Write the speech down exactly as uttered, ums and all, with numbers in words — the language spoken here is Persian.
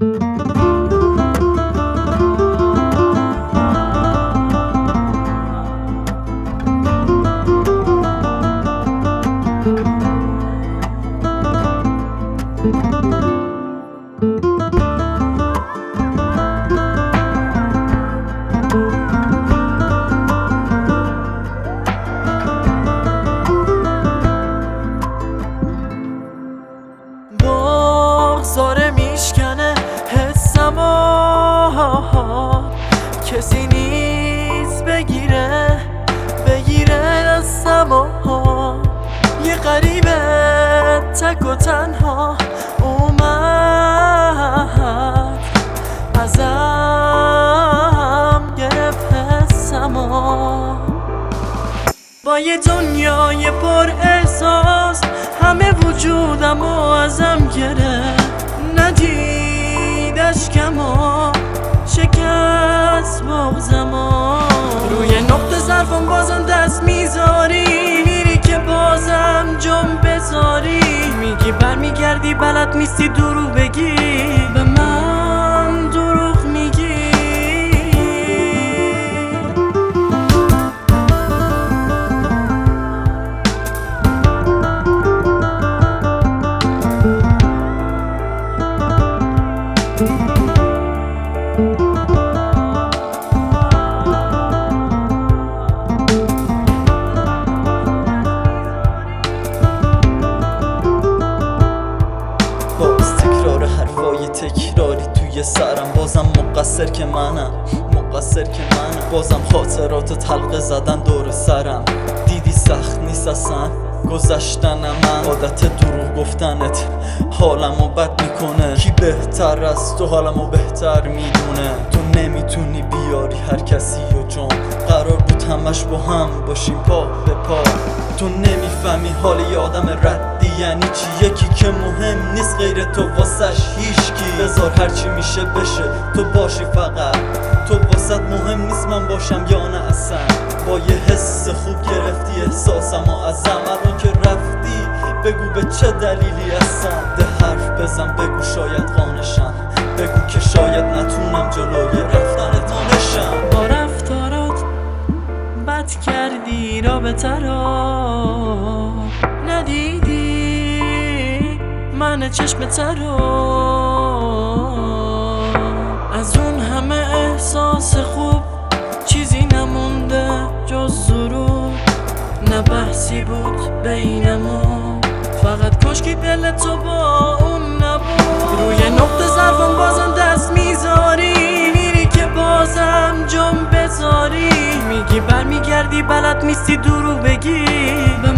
بغضاره میشکنه حسمو، کسی نیست بگیره بگیره دستمو. یه غریبه تک و تنها اومد ازم گرفت حسمو. با یه دنیای پر احساس همه وجودمو ازم گرفت، ندید اشکمو شکست بغضمو. روی نقطه ظرفم بازم دست میذاری، میری که بازم جنب بذاری، میگی برمیگردی بلد نیستی دروغ بگی، به من دروغ میگی. باز تکرار حرفای تکراری توی سرم، بازم مقصر که منم مقصر که منم بازم خاطرات تلقه زدن دور سرم. دیدی سخت نیست اصلا گذشتن من، عادت دروغ گفتنت حالمو بد میکنه. کی بهتر از تو حالمو بهتر میدونه؟ تو نمیتونی بیاری هر کسی و جون، قرار بود همش با هم باشیم پا به پا. تو نمیفهمی حال یه آدم ردی یعنی چی، یکی که مهم نیست غیر تو واسش هیچکی. بذار هرچی میشه بشه تو باشی فقط، تو واسط مهم نیست من باشم یا نه اصلا. با یه حس خوب گرفتی احساسمو ازم، الان که رفتی بگو به چه دلیلی هستم. ده حرف بزن بگو شاید قانشم، بگو که شاید نتونم جلوی رفتن تانشم. با رفتارات بد کردی رابطه رو، ندیدی من چشمت رو. از اون همه احساس خوب چیزی نمونده جز ضرور، نه بحثی بود بینمون، فقط کاشکی دل تو با اون نبود. روی نقطه ظرفم بازم دست میذاری، میری که بازم جنب بذاری، میگی برمیگردی بلد نیستی دروغ بگی، به